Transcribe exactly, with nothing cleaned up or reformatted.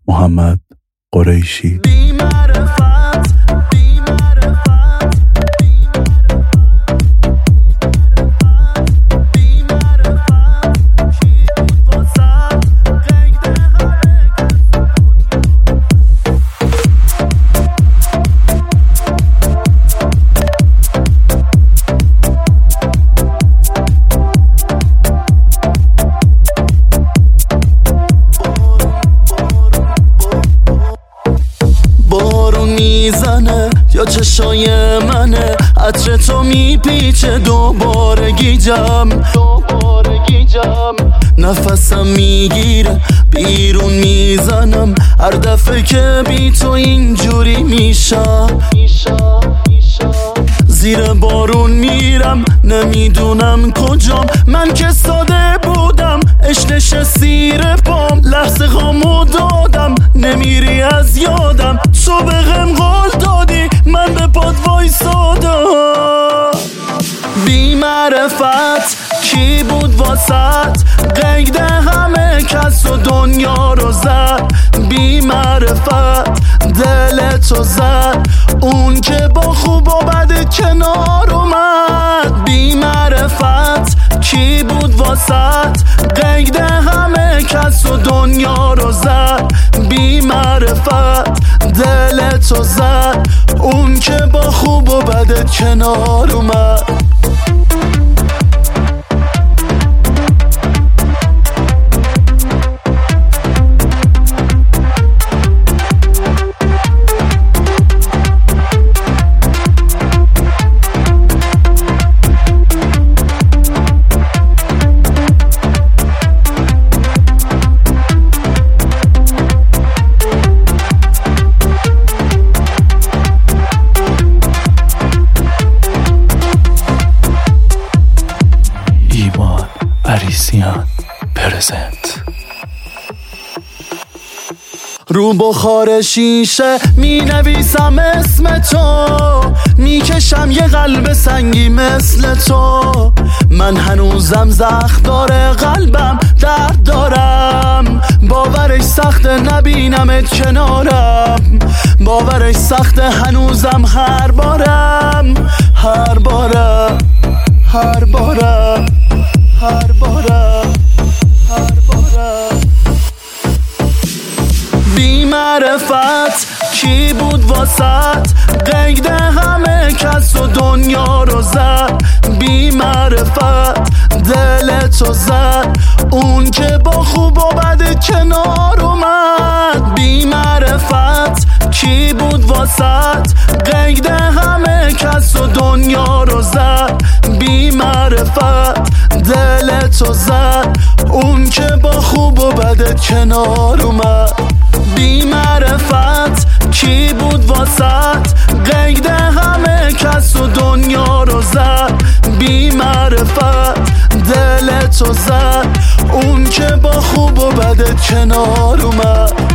محمد قریشی. میزنه یا چشای منه، عطر تو میپیچه دوباره گیجم دوباره گیجم نفسم میگیره بیرون میزنم هر دفعه که بی تو اینجوری میشم. زیر بارون میرم نمیدونم کجام، من که ساده بودم اشنش سیر پام، لحظه غامو دادم نمیری از یادم، تو به غم قول دادی من به پاد وایسادم. بی معرفت کی بود واسط، قید همه کس و دنیا رو زد. بی معرفت دل تو زد، اون که با خوب و بد کنار اومد. بی معرفت کی بود واسط، قید همه کس و دنیا رو زد. بی معرفت دل تو زد، اون که با خوب و بد کنار اومد. عریسیان پرزنت. رو بخار شیشه می نویسم اسم تو، می کشم یه قلب سنگی مثل تو. من هنوزم زخم داره قلبم درد دارم، باورش سخته نبینمت کنارم، باورش سخته هنوزم هر بارم هر بارم هر بارم هر بارم هر بارم. بی معرفت کی بود واسط، قید همه کس و دنیا رو زد. بی معرفت دل تو زد، اون که با خوب و بد کنار اومد. بی معرفت کی بود واسط، قید همه کس و دنیا رو زد. بی معرفت دل تو زد، اون که با خوب و بد کنار اومد. بی معرفت کی بود واسط، قید همه کس و دنیا رو زد. بی معرفت دل تو زد، اون که با خوب و بد کنار اومد.